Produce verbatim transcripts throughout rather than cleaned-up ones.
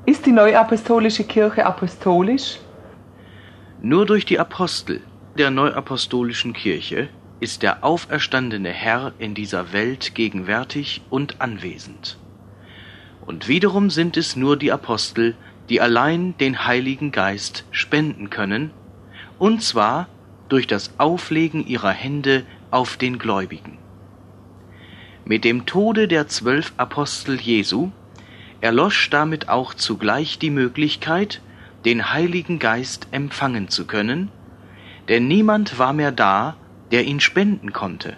Ist die neuapostolische Kirche apostolisch? Nur durch die Apostel der neuapostolischen Kirche ist der auferstandene Herr in dieser Welt gegenwärtig und anwesend. Und wiederum sind es nur die Apostel, die allein den Heiligen Geist spenden können, und zwar durch das Auflegen ihrer Hände auf den Gläubigen. Mit dem Tode der zwölf Apostel Jesu erlosch damit auch zugleich die Möglichkeit, den Heiligen Geist empfangen zu können, denn niemand war mehr da, der ihn spenden konnte.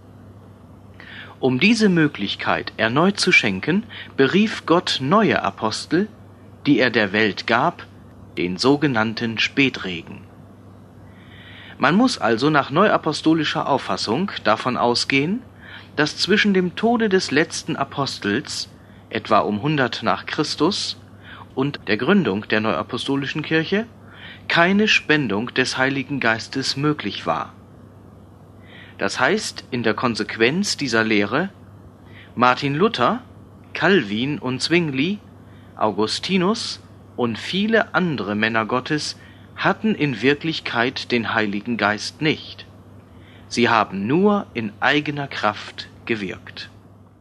Um diese Möglichkeit erneut zu schenken, berief Gott neue Apostel, die er der Welt gab, den sogenannten Spätregen. Man muss also nach neuapostolischer Auffassung davon ausgehen, dass zwischen dem Tode des letzten Apostels, etwa um hundert nach Christus, und der Gründung der neuapostolischen Kirche keine Spendung des Heiligen Geistes möglich war. Das heißt in der Konsequenz dieser Lehre, Martin Luther, Calvin und Zwingli, Augustinus und viele andere Männer Gottes hatten in Wirklichkeit den Heiligen Geist nicht. Sie haben nur in eigener Kraft gewirkt.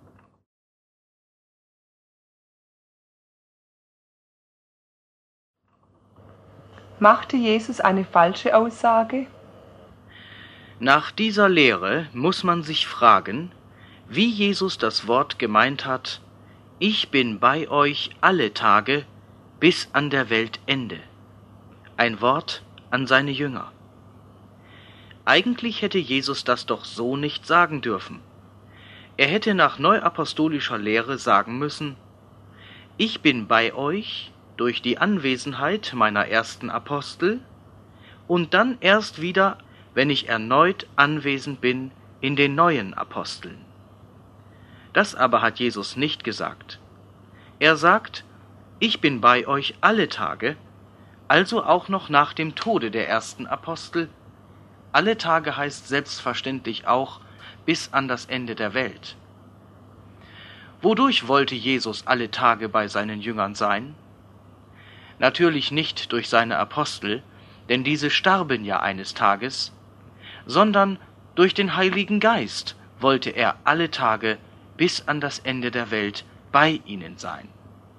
Machte Jesus eine falsche Aussage? Nach dieser Lehre muss man sich fragen, wie Jesus das Wort gemeint hat: Ich bin bei euch alle Tage bis an der Weltende. Ein Wort an seine Jünger. Eigentlich hätte Jesus das doch so nicht sagen dürfen. Er hätte nach neuapostolischer Lehre sagen müssen: Ich bin bei euch durch die Anwesenheit meiner ersten Apostel und dann erst wieder, wenn ich erneut anwesend bin in den neuen Aposteln. Das aber hat Jesus nicht gesagt. Er sagt: Ich bin bei euch alle Tage, also auch noch nach dem Tode der ersten Apostel. Alle Tage heißt selbstverständlich auch bis an das Ende der Welt. Wodurch wollte Jesus alle Tage bei seinen Jüngern sein? Natürlich nicht durch seine Apostel, denn diese starben ja eines Tages, sondern durch den Heiligen Geist wollte er alle Tage bis an das Ende der Welt bei ihnen sein.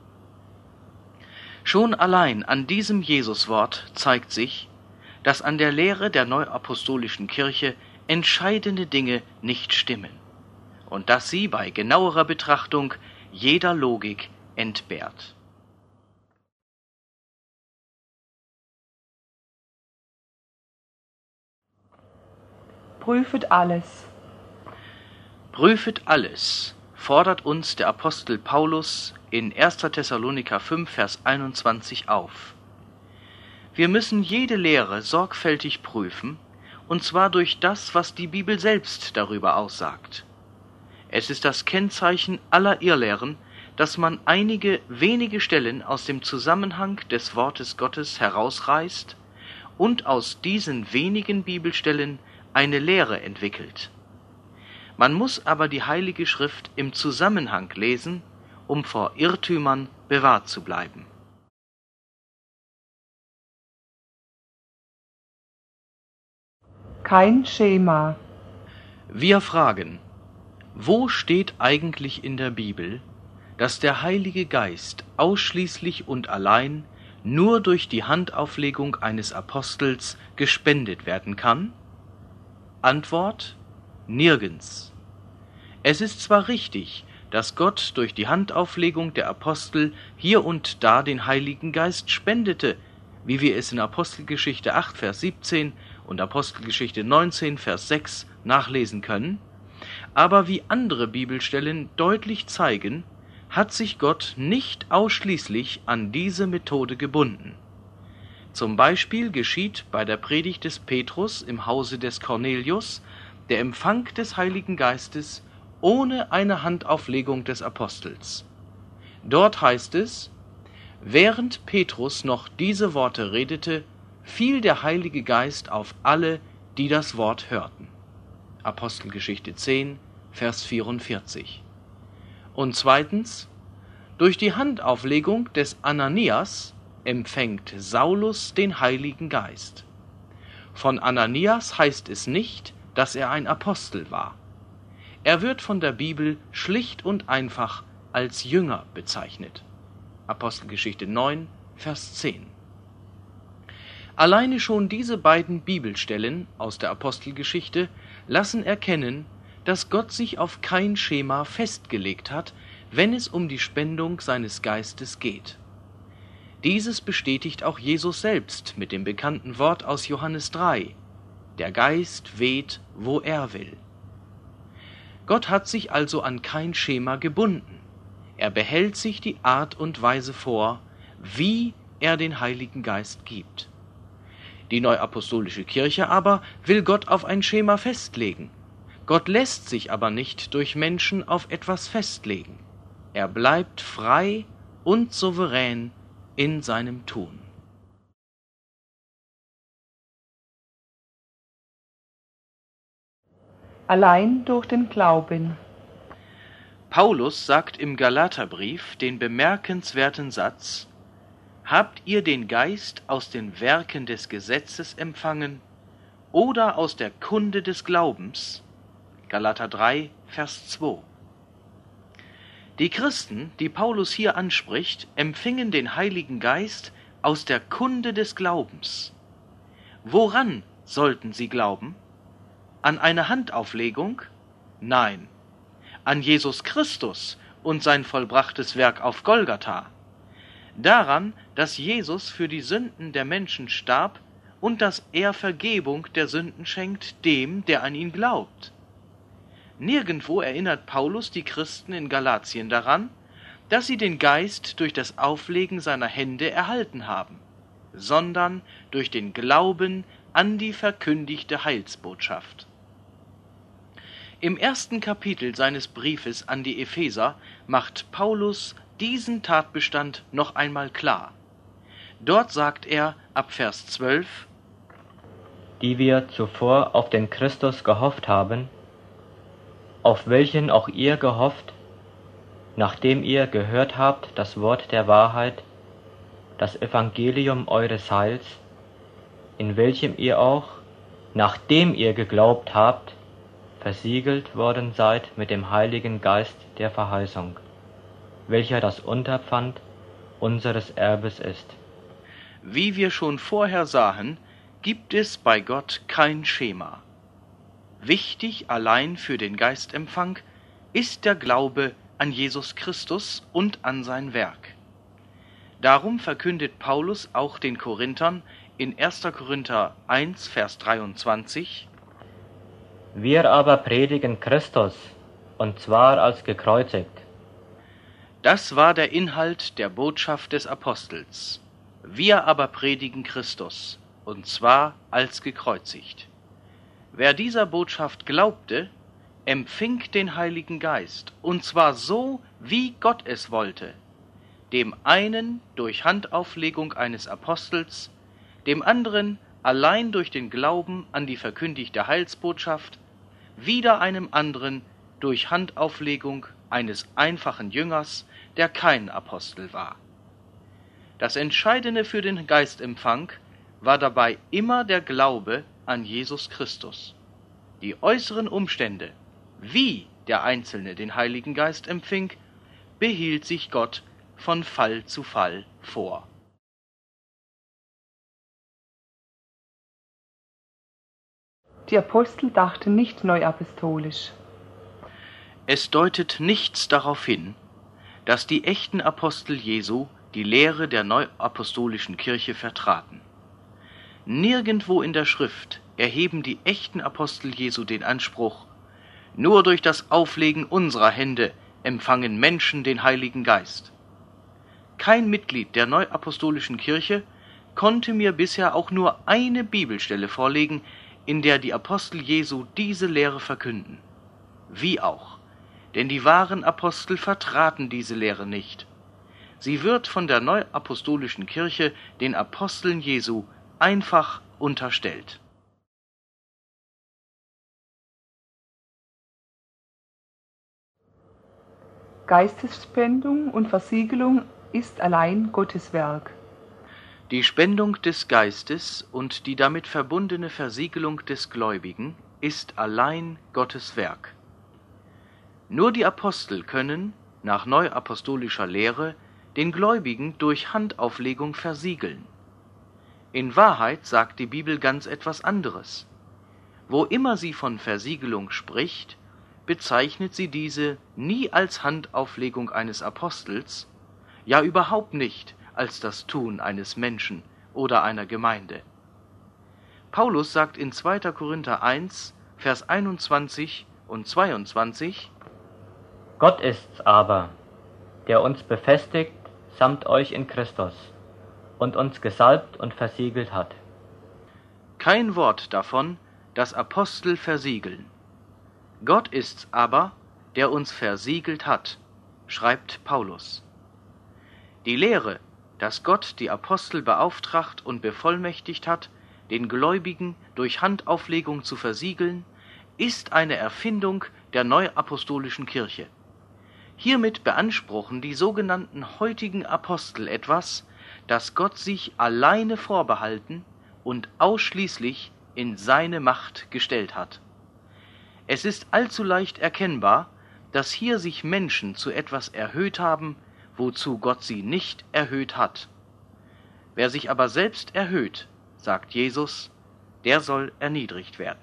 Schon allein an diesem Jesuswort zeigt sich, dass an der Lehre der neuapostolischen Kirche entscheidende Dinge nicht stimmen und dass sie bei genauerer Betrachtung jeder Logik entbehrt. Prüfet alles. Prüfet alles, fordert uns der Apostel Paulus in erster Thessaloniker fünf, Vers einundzwanzig auf. Wir müssen jede Lehre sorgfältig prüfen, und zwar durch das, was die Bibel selbst darüber aussagt. Es ist das Kennzeichen aller Irrlehren, dass man einige wenige Stellen aus dem Zusammenhang des Wortes Gottes herausreißt und aus diesen wenigen Bibelstellen eine Lehre entwickelt. Man muss aber die Heilige Schrift im Zusammenhang lesen, um vor Irrtümern bewahrt zu bleiben. Kein Schema. Wir fragen, wo steht eigentlich in der Bibel, dass der Heilige Geist ausschließlich und allein nur durch die Handauflegung eines Apostels gespendet werden kann? Antwort: Nirgends. Es ist zwar richtig, dass Gott durch die Handauflegung der Apostel hier und da den Heiligen Geist spendete, wie wir es in Apostelgeschichte acht, Vers siebzehn und Apostelgeschichte neunzehn, Vers sechs nachlesen können, aber wie andere Bibelstellen deutlich zeigen, hat sich Gott nicht ausschließlich an diese Methode gebunden. Zum Beispiel geschieht bei der Predigt des Petrus im Hause des Cornelius der Empfang des Heiligen Geistes ohne eine Handauflegung des Apostels. Dort heißt es: Während Petrus noch diese Worte redete, fiel der Heilige Geist auf alle, die das Wort hörten. Apostelgeschichte zehn, Vers vierundvierzig. Und zweitens: Durch die Handauflegung des Ananias empfängt Saulus den Heiligen Geist. Von Ananias heißt es nicht, dass er ein Apostel war. Er wird von der Bibel schlicht und einfach als Jünger bezeichnet. Apostelgeschichte neun, Vers zehn. Alleine schon diese beiden Bibelstellen aus der Apostelgeschichte lassen erkennen, dass Gott sich auf kein Schema festgelegt hat, wenn es um die Spendung seines Geistes geht. Dieses bestätigt auch Jesus selbst mit dem bekannten Wort aus Johannes drei: Der Geist weht, wo er will. Gott hat sich also an kein Schema gebunden. Er behält sich die Art und Weise vor, wie er den Heiligen Geist gibt. Die Neuapostolische Kirche aber will Gott auf ein Schema festlegen. Gott lässt sich aber nicht durch Menschen auf etwas festlegen. Er bleibt frei und souverän in seinem Tun. Allein durch den Glauben. Paulus sagt im Galaterbrief den bemerkenswerten Satz: Habt ihr den Geist aus den Werken des Gesetzes empfangen oder aus der Kunde des Glaubens? Galater drei, Vers zwei. Die Christen, die Paulus hier anspricht, empfingen den Heiligen Geist aus der Kunde des Glaubens. Woran sollten sie glauben? An eine Handauflegung? Nein. An Jesus Christus und sein vollbrachtes Werk auf Golgatha. Daran, dass Jesus für die Sünden der Menschen starb und dass er Vergebung der Sünden schenkt dem, der an ihn glaubt. Nirgendwo erinnert Paulus die Christen in Galatien daran, dass sie den Geist durch das Auflegen seiner Hände erhalten haben, sondern durch den Glauben an die verkündigte Heilsbotschaft. Im ersten Kapitel seines Briefes an die Epheser macht Paulus diesen Tatbestand noch einmal klar. Dort sagt er ab Vers zwölf: Die wir zuvor auf den Christus gehofft haben, auf welchen auch ihr gehofft, nachdem ihr gehört habt das Wort der Wahrheit, das Evangelium eures Heils, in welchem ihr auch, nachdem ihr geglaubt habt, versiegelt worden seid mit dem Heiligen Geist der Verheißung, welcher das Unterpfand unseres Erbes ist. Wie wir schon vorher sahen, gibt es bei Gott kein Schema. Wichtig allein für den Geistempfang ist der Glaube an Jesus Christus und an sein Werk. Darum verkündet Paulus auch den Korinthern in erster Korinther eins, Vers dreiundzwanzig: Wir aber predigen Christus, und zwar als gekreuzigt. Das war der Inhalt der Botschaft des Apostels. Wir aber predigen Christus, und zwar als gekreuzigt. Wer dieser Botschaft glaubte, empfing den Heiligen Geist, und zwar so, wie Gott es wollte, dem einen durch Handauflegung eines Apostels, dem anderen allein durch den Glauben an die verkündigte Heilsbotschaft, wieder einem anderen durch Handauflegung eines einfachen Jüngers, der kein Apostel war. Das Entscheidende für den Geistempfang war dabei immer der Glaube an Jesus Christus. Die äußeren Umstände, wie der Einzelne den Heiligen Geist empfing, behielt sich Gott von Fall zu Fall vor. Die Apostel dachten nicht neuapostolisch. Es deutet nichts darauf hin, dass die echten Apostel Jesu die Lehre der neuapostolischen Kirche vertraten. Nirgendwo in der Schrift erheben die echten Apostel Jesu den Anspruch: Nur durch das Auflegen unserer Hände empfangen Menschen den Heiligen Geist. Kein Mitglied der neuapostolischen Kirche konnte mir bisher auch nur eine Bibelstelle vorlegen, in der die Apostel Jesu diese Lehre verkünden. Wie auch, denn die wahren Apostel vertraten diese Lehre nicht. Sie wird von der neuapostolischen Kirche den Aposteln Jesu einfach unterstellt. Geistesspendung und Versiegelung ist allein Gottes Werk. Die Spendung des Geistes und die damit verbundene Versiegelung des Gläubigen ist allein Gottes Werk. Nur die Apostel können, nach neuapostolischer Lehre, den Gläubigen durch Handauflegung versiegeln. In Wahrheit sagt die Bibel ganz etwas anderes. Wo immer sie von Versiegelung spricht, bezeichnet sie diese nie als Handauflegung eines Apostels, ja überhaupt nicht als das Tun eines Menschen oder einer Gemeinde. Paulus sagt in zweiter Korinther eins, Vers einundzwanzig und zweiundzwanzig: Gott ist's aber, der uns befestigt samt euch in Christus und uns gesalbt und versiegelt hat. Kein Wort davon, dass Apostel versiegeln. Gott ist's aber, der uns versiegelt hat, schreibt Paulus. Die Lehre, dass Gott die Apostel beauftragt und bevollmächtigt hat, den Gläubigen durch Handauflegung zu versiegeln, ist eine Erfindung der neuapostolischen Kirche. Hiermit beanspruchen die sogenannten heutigen Apostel etwas, das Gott sich alleine vorbehalten und ausschließlich in seine Macht gestellt hat. Es ist allzu leicht erkennbar, dass hier sich Menschen zu etwas erhöht haben, wozu Gott sie nicht erhöht hat. Wer sich aber selbst erhöht, sagt Jesus, der soll erniedrigt werden.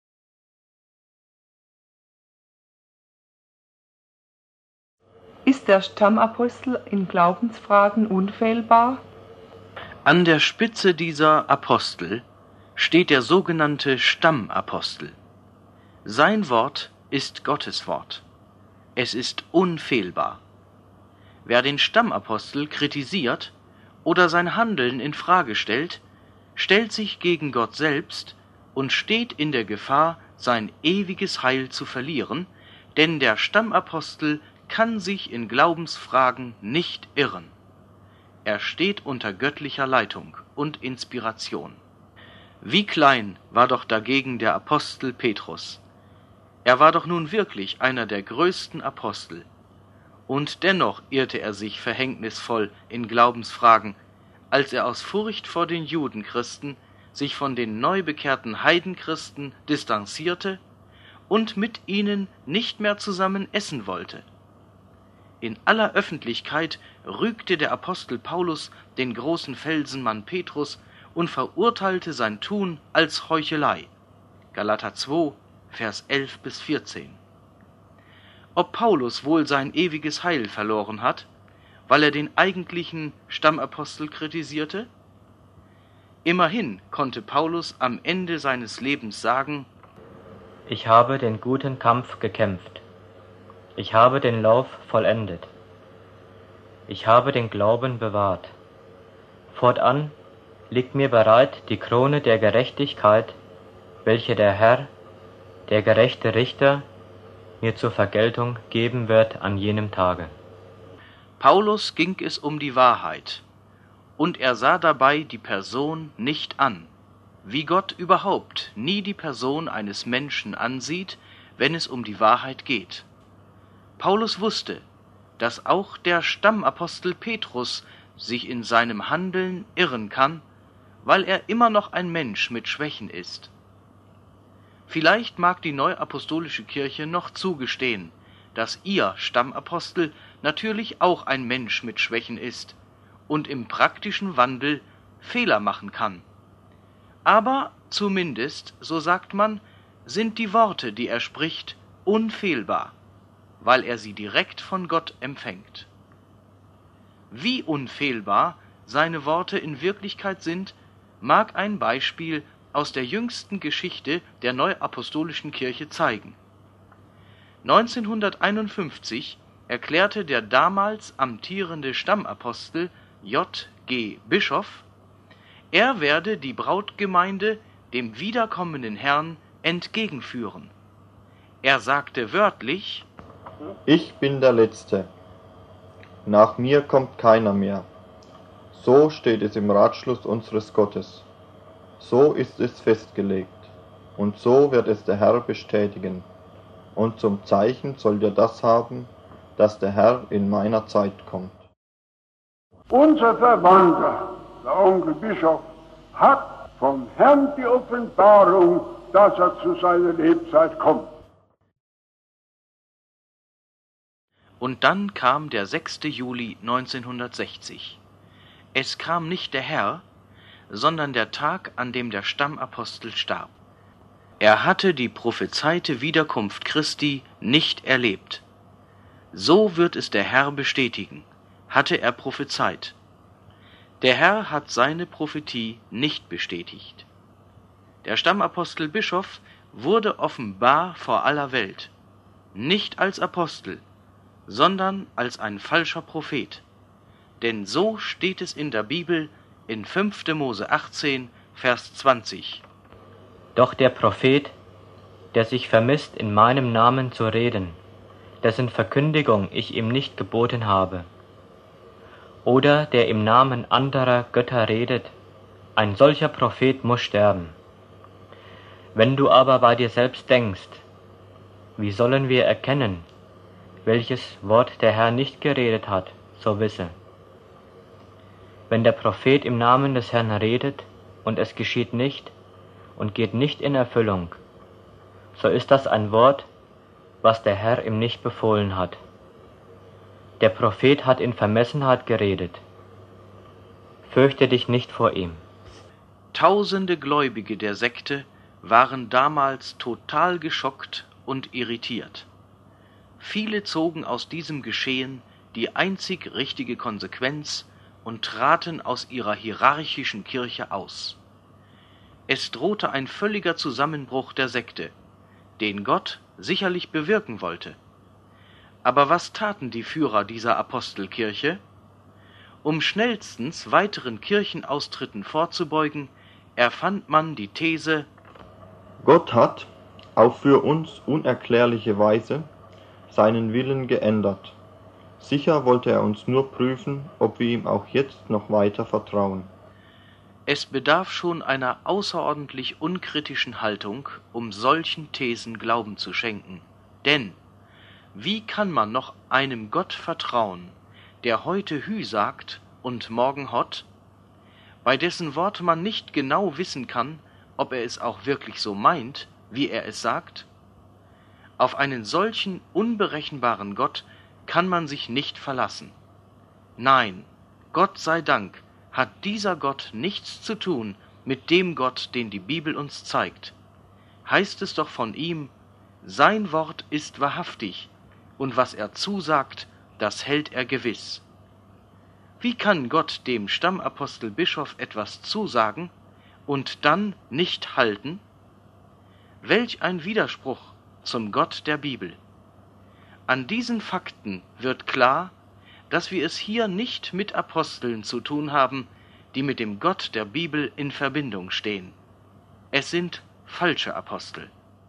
Ist der Stammapostel in Glaubensfragen unfehlbar? An der Spitze dieser Apostel steht der sogenannte Stammapostel. Sein Wort ist Gottes Wort. Es ist unfehlbar. Wer den Stammapostel kritisiert oder sein Handeln in Frage stellt, stellt sich gegen Gott selbst und steht in der Gefahr, sein ewiges Heil zu verlieren, denn der Stammapostel kann sich in Glaubensfragen nicht irren. Er steht unter göttlicher Leitung und Inspiration. Wie klein war doch dagegen der Apostel Petrus. Er war doch nun wirklich einer der größten Apostel. Und dennoch irrte er sich verhängnisvoll in Glaubensfragen, als er aus Furcht vor den Judenchristen sich von den neu bekehrten Heidenchristen distanzierte und mit ihnen nicht mehr zusammen essen wollte. In aller Öffentlichkeit rügte der Apostel Paulus den großen Felsenmann Petrus und verurteilte sein Tun als Heuchelei. Galater zwei, Vers elf bis vierzehn. Ob Paulus wohl sein ewiges Heil verloren hat, weil er den eigentlichen Stammapostel kritisierte? Immerhin konnte Paulus am Ende seines Lebens sagen: Ich habe den guten Kampf gekämpft. Ich habe den Lauf vollendet. Ich habe den Glauben bewahrt. Fortan liegt mir bereit die Krone der Gerechtigkeit, welche der Herr, der gerechte Richter, mir zur Vergeltung geben wird an jenem Tage. Paulus ging es um die Wahrheit, und er sah dabei die Person nicht an, wie Gott überhaupt nie die Person eines Menschen ansieht, wenn es um die Wahrheit geht. Paulus wusste, dass auch der Stammapostel Petrus sich in seinem Handeln irren kann, weil er immer noch ein Mensch mit Schwächen ist. Vielleicht mag die neuapostolische Kirche noch zugestehen, dass ihr Stammapostel natürlich auch ein Mensch mit Schwächen ist und im praktischen Wandel Fehler machen kann. Aber zumindest, so sagt man, sind die Worte, die er spricht, unfehlbar, weil er sie direkt von Gott empfängt. Wie unfehlbar seine Worte in Wirklichkeit sind, mag ein Beispiel aus der jüngsten Geschichte der neuapostolischen Kirche zeigen. neunzehnhunderteinundfünfzig erklärte der damals amtierende Stammapostel J G Bischoff, er werde die Brautgemeinde dem wiederkommenden Herrn entgegenführen. Er sagte wörtlich: Ich bin der Letzte. Nach mir kommt keiner mehr. So steht es im Ratschluss unseres Gottes. So ist es festgelegt. Und so wird es der Herr bestätigen. Und zum Zeichen sollt ihr das haben, dass der Herr in meiner Zeit kommt. Unser Verwandter, der Onkel Bischof, hat vom Herrn die Offenbarung, dass er zu seiner Lebzeit kommt. Und dann kam der sechste Juli neunzehnhundertsechzig. Es kam nicht der Herr, sondern der Tag, an dem der Stammapostel starb. Er hatte die prophezeite Wiederkunft Christi nicht erlebt. So wird es der Herr bestätigen, hatte er prophezeit. Der Herr hat seine Prophetie nicht bestätigt. Der Stammapostel Bischof wurde offenbar vor aller Welt, nicht als Apostel, sondern als ein falscher Prophet. Denn so steht es in der Bibel in fünfter Mose achtzehn, Vers zwanzig. Doch der Prophet, der sich vermisst, in meinem Namen zu reden, dessen Verkündigung ich ihm nicht geboten habe, oder der im Namen anderer Götter redet, ein solcher Prophet muss sterben. Wenn du aber bei dir selbst denkst, wie sollen wir erkennen, welches Wort der Herr nicht geredet hat, so wisse. Wenn der Prophet im Namen des Herrn redet und es geschieht nicht und geht nicht in Erfüllung, so ist das ein Wort, was der Herr ihm nicht befohlen hat. Der Prophet hat in Vermessenheit geredet. Fürchte dich nicht vor ihm. Tausende Gläubige der Sekte waren damals total geschockt und irritiert. Viele zogen aus diesem Geschehen die einzig richtige Konsequenz und traten aus ihrer hierarchischen Kirche aus. Es drohte ein völliger Zusammenbruch der Sekte, den Gott sicherlich bewirken wollte. Aber was taten die Führer dieser Apostelkirche? Um schnellstens weiteren Kirchenaustritten vorzubeugen, erfand man die These: Gott hat, auf für uns unerklärliche Weise, seinen Willen geändert. Sicher wollte er uns nur prüfen, ob wir ihm auch jetzt noch weiter vertrauen. Es bedarf schon einer außerordentlich unkritischen Haltung, um solchen Thesen Glauben zu schenken. Denn wie kann man noch einem Gott vertrauen, der heute Hü sagt und morgen Hott, bei dessen Wort man nicht genau wissen kann, ob er es auch wirklich so meint, wie er es sagt? Auf einen solchen unberechenbaren Gott kann man sich nicht verlassen. Nein, Gott sei Dank hat dieser Gott nichts zu tun mit dem Gott, den die Bibel uns zeigt. Heißt es doch von ihm: Sein Wort ist wahrhaftig, und was er zusagt, das hält er gewiss. Wie kann Gott dem Stammapostel Bischof etwas zusagen und dann nicht halten? Welch ein Widerspruch zum Gott der Bibel! An diesen Fakten wird klar, dass wir es hier nicht mit Aposteln zu tun haben, die mit dem Gott der Bibel in Verbindung stehen. Es sind falsche Apostel.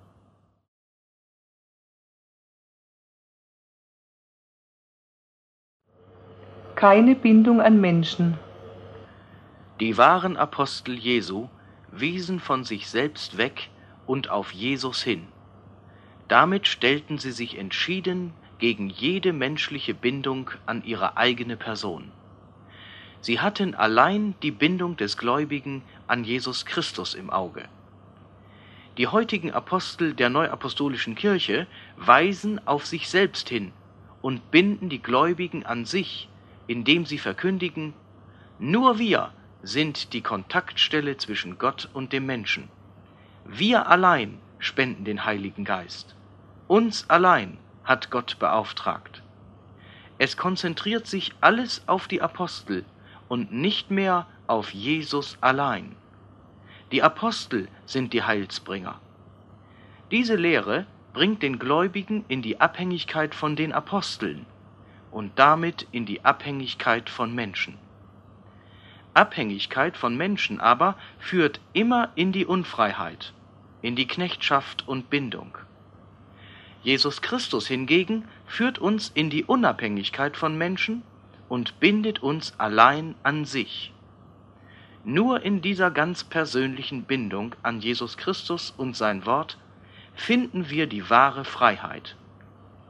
Keine Bindung an Menschen. Die wahren Apostel Jesu wiesen von sich selbst weg und auf Jesus hin. Damit stellten sie sich entschieden gegen jede menschliche Bindung an ihre eigene Person. Sie hatten allein die Bindung des Gläubigen an Jesus Christus im Auge. Die heutigen Apostel der neuapostolischen Kirche weisen auf sich selbst hin und binden die Gläubigen an sich, indem sie verkündigen: Nur wir sind die Kontaktstelle zwischen Gott und dem Menschen. Wir allein spenden den Heiligen Geist. Uns allein hat Gott beauftragt. Es konzentriert sich alles auf die Apostel und nicht mehr auf Jesus allein. Die Apostel sind die Heilsbringer. Diese Lehre bringt den Gläubigen in die Abhängigkeit von den Aposteln und damit in die Abhängigkeit von Menschen. Abhängigkeit von Menschen aber führt immer in die Unfreiheit, in die Knechtschaft und Bindung. Jesus Christus hingegen führt uns in die Unabhängigkeit von Menschen und bindet uns allein an sich. Nur in dieser ganz persönlichen Bindung an Jesus Christus und sein Wort finden wir die wahre Freiheit.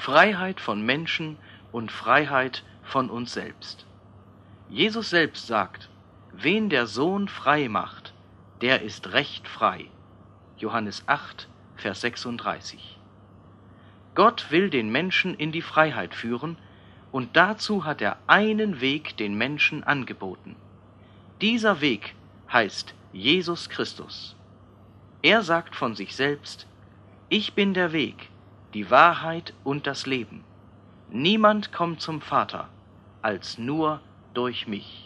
Freiheit von Menschen und Freiheit von uns selbst. Jesus selbst sagt, wen der Sohn frei macht, der ist recht frei. Johannes acht, Vers sechsunddreißig. Gott will den Menschen in die Freiheit führen, und dazu hat er einen Weg den Menschen angeboten. Dieser Weg heißt Jesus Christus. Er sagt von sich selbst, ich bin der Weg, die Wahrheit und das Leben. Niemand kommt zum Vater, als nur durch mich.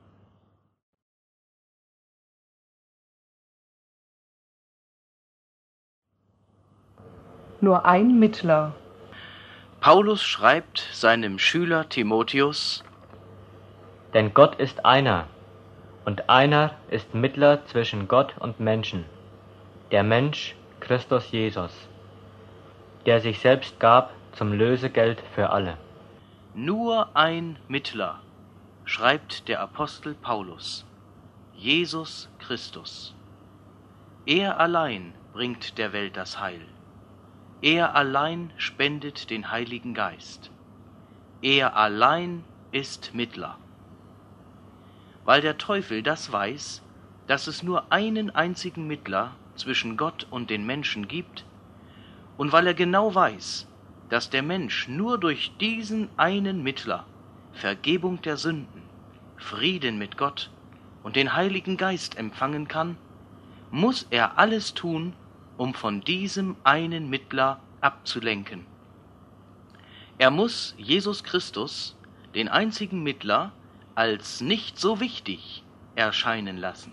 Nur ein Mittler. Paulus schreibt seinem Schüler Timotheus, Denn Gott ist einer, und einer ist Mittler zwischen Gott und Menschen, der Mensch Christus Jesus, der sich selbst gab zum Lösegeld für alle. nur ein Mittler, schreibt der Apostel Paulus, Jesus Christus. Er allein bringt der Welt das Heil. Er allein spendet den Heiligen Geist. Er allein ist Mittler. Weil der Teufel das weiß, dass es nur einen einzigen Mittler zwischen Gott und den Menschen gibt, und weil er genau weiß, dass der Mensch nur durch diesen einen Mittler Vergebung der Sünden, Frieden mit Gott und den Heiligen Geist empfangen kann, muss er alles tun, um von diesem einen Mittler abzulenken. Er muss Jesus Christus, den einzigen Mittler, als nicht so wichtig erscheinen lassen.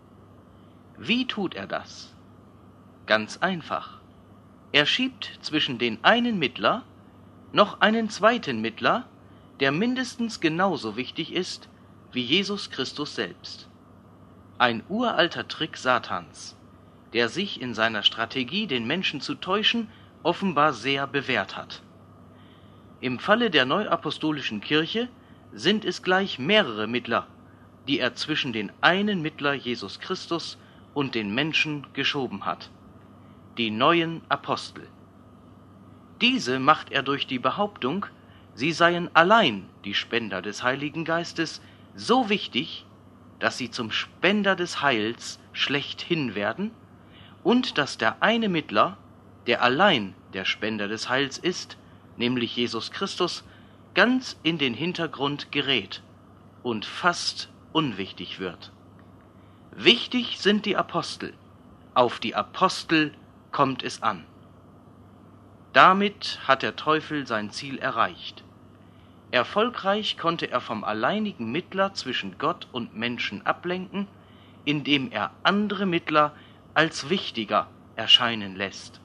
Wie tut er das? Ganz einfach. Er schiebt zwischen den einen Mittler noch einen zweiten Mittler, der mindestens genauso wichtig ist wie Jesus Christus selbst. Ein uralter Trick Satans, der sich in seiner Strategie, den Menschen zu täuschen, offenbar sehr bewährt hat. Im Falle der neuapostolischen Kirche sind es gleich mehrere Mittler, die er zwischen den einen Mittler Jesus Christus und den Menschen geschoben hat, die neuen Apostel. Diese macht er durch die Behauptung, sie seien allein die Spender des Heiligen Geistes, so wichtig, dass sie zum Spender des Heils schlechthin werden und dass der eine Mittler, der allein der Spender des Heils ist, nämlich Jesus Christus, ganz in den Hintergrund gerät und fast unwichtig wird. Wichtig sind die Apostel, auf die Apostel kommt es an. Damit hat der Teufel sein Ziel erreicht. Erfolgreich konnte er vom alleinigen Mittler zwischen Gott und Menschen ablenken, indem er andere Mittler als wichtiger erscheinen lässt.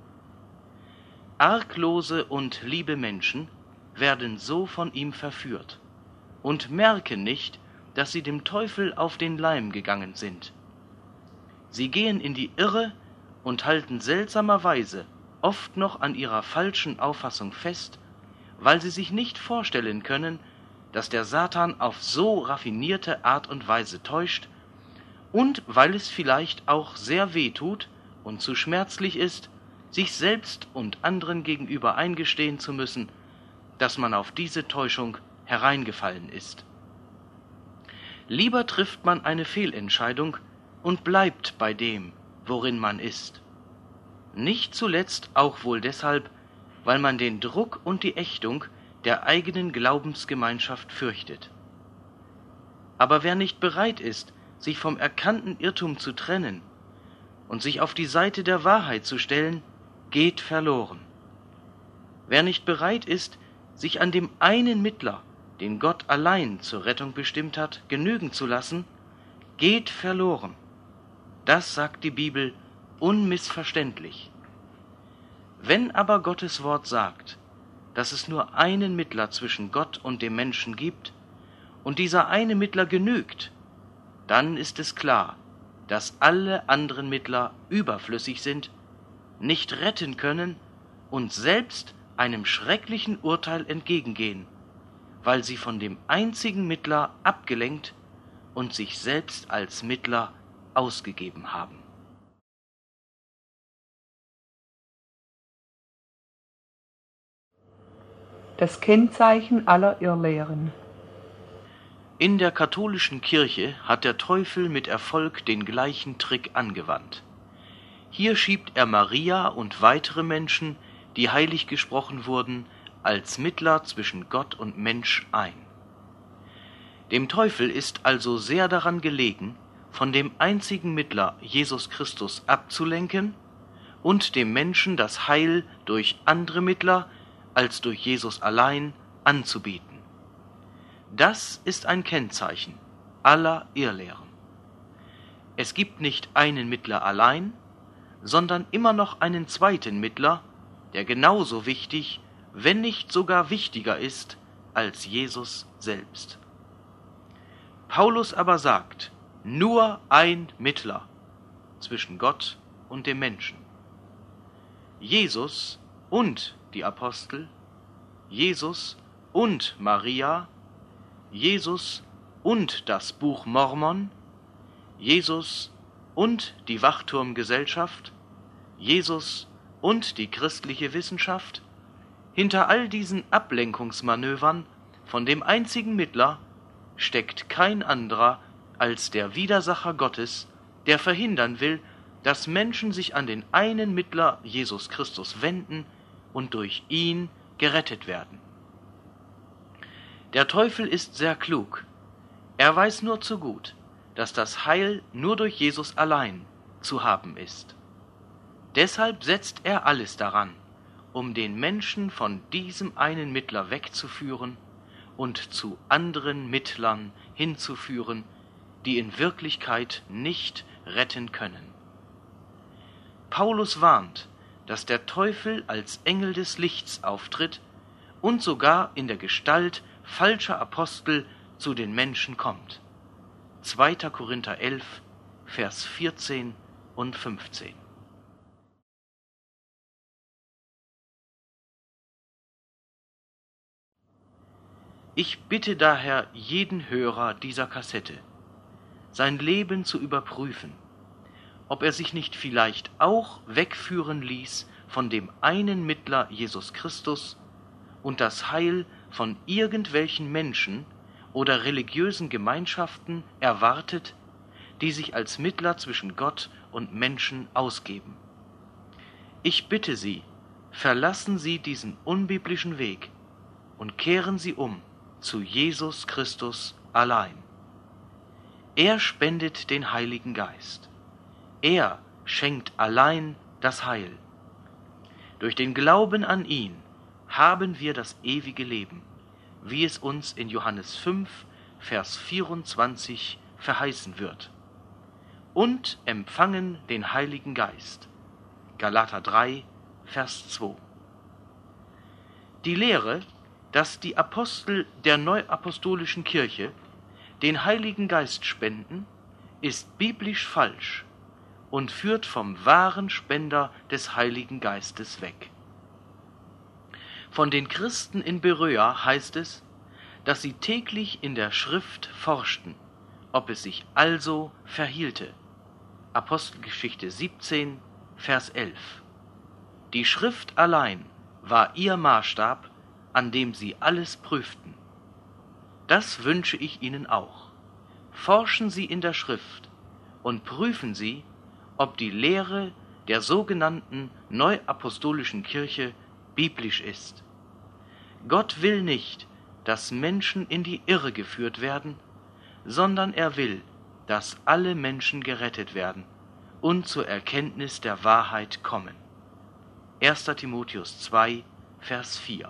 Arglose und liebe Menschen werden so von ihm verführt und merken nicht, dass sie dem Teufel auf den Leim gegangen sind. Sie gehen in die Irre und halten seltsamerweise oft noch an ihrer falschen Auffassung fest, weil sie sich nicht vorstellen können, dass der Satan auf so raffinierte Art und Weise täuscht und weil es vielleicht auch sehr weh tut und zu schmerzlich ist, sich selbst und anderen gegenüber eingestehen zu müssen, dass man auf diese Täuschung hereingefallen ist. Lieber trifft man eine Fehlentscheidung und bleibt bei dem, worin man ist. Nicht zuletzt auch wohl deshalb, weil man den Druck und die Ächtung der eigenen Glaubensgemeinschaft fürchtet. Aber wer nicht bereit ist, sich vom erkannten Irrtum zu trennen und sich auf die Seite der Wahrheit zu stellen, geht verloren. Wer nicht bereit ist, sich an dem einen Mittler, den Gott allein zur Rettung bestimmt hat, genügen zu lassen, geht verloren. Das sagt die Bibel unmissverständlich. Wenn aber Gottes Wort sagt, dass es nur einen Mittler zwischen Gott und dem Menschen gibt und dieser eine Mittler genügt, dann ist es klar, dass alle anderen Mittler überflüssig sind, nicht retten können und selbst einem schrecklichen Urteil entgegengehen, weil sie von dem einzigen Mittler abgelenkt und sich selbst als Mittler ausgegeben haben. das Kennzeichen aller Irrlehren. In der katholischen Kirche hat der Teufel mit Erfolg den gleichen Trick angewandt. Hier schiebt er Maria und weitere Menschen, die heilig gesprochen wurden, als Mittler zwischen Gott und Mensch ein. Dem Teufel ist also sehr daran gelegen, von dem einzigen Mittler Jesus Christus abzulenken und dem Menschen das Heil durch andere Mittler als durch Jesus allein anzubieten. Das ist ein Kennzeichen aller Irrlehren. Es gibt nicht einen Mittler allein, sondern immer noch einen zweiten Mittler, der genauso wichtig, wenn nicht sogar wichtiger ist als Jesus selbst. Paulus aber sagt, nur ein Mittler zwischen Gott und dem Menschen. Jesus und die Apostel, Jesus und Maria, Jesus und das Buch Mormon, Jesus und die Wachturmgesellschaft, Jesus und die christliche Wissenschaft. Hinter all diesen Ablenkungsmanövern von dem einzigen Mittler steckt kein anderer als der Widersacher Gottes, der verhindern will, dass Menschen sich an den einen Mittler Jesus Christus wenden und durch ihn gerettet werden. Der Teufel ist sehr klug. Er weiß nur zu gut, dass das Heil nur durch Jesus allein zu haben ist. Deshalb setzt er alles daran, um den Menschen von diesem einen Mittler wegzuführen und zu anderen Mittlern hinzuführen, die in Wirklichkeit nicht retten können. Paulus warnt, dass der Teufel als Engel des Lichts auftritt und sogar in der Gestalt falscher Apostel zu den Menschen kommt. zweiter Korinther elf, Vers vierzehn und fünfzehn. Ich bitte daher jeden Hörer dieser Kassette, sein Leben zu überprüfen, ob er sich nicht vielleicht auch wegführen ließ von dem einen Mittler Jesus Christus und das Heil von irgendwelchen Menschen oder religiösen Gemeinschaften erwartet, die sich als Mittler zwischen Gott und Menschen ausgeben. Ich bitte Sie, verlassen Sie diesen unbiblischen Weg und kehren Sie um zu Jesus Christus allein. Er spendet den Heiligen Geist. Er schenkt allein das Heil. Durch den Glauben an ihn haben wir das ewige Leben, wie es uns in Johannes fünf, Vers vierundzwanzig verheißen wird, und empfangen den Heiligen Geist. Galater drei, Vers zwei. Die Lehre, dass die Apostel der neuapostolischen Kirche den Heiligen Geist spenden, ist biblisch falsch und führt vom wahren Spender des Heiligen Geistes weg. Von den Christen in Beröa heißt es, dass sie täglich in der Schrift forschten, ob es sich also verhielte. Apostelgeschichte siebzehn, Vers elf. Die Schrift allein war ihr Maßstab, an dem sie alles prüften. Das wünsche ich Ihnen auch. Forschen Sie in der Schrift und prüfen Sie, ob die Lehre der sogenannten neuapostolischen Kirche biblisch ist. Gott will nicht, dass Menschen in die Irre geführt werden, sondern er will, dass alle Menschen gerettet werden und zur Erkenntnis der Wahrheit kommen. erster Timotheus zwei, Vers vier.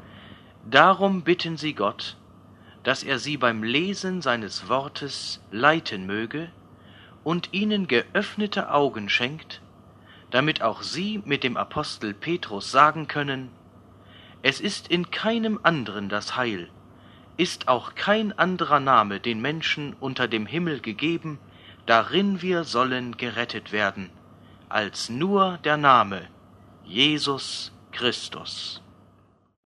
Darum bitten Sie Gott, dass er Sie beim Lesen seines Wortes leiten möge und Ihnen geöffnete Augen schenkt, damit auch Sie mit dem Apostel Petrus sagen können: Es ist in keinem anderen das Heil, ist auch kein anderer Name den Menschen unter dem Himmel gegeben, darin wir sollen gerettet werden, als nur der Name Jesus Christus.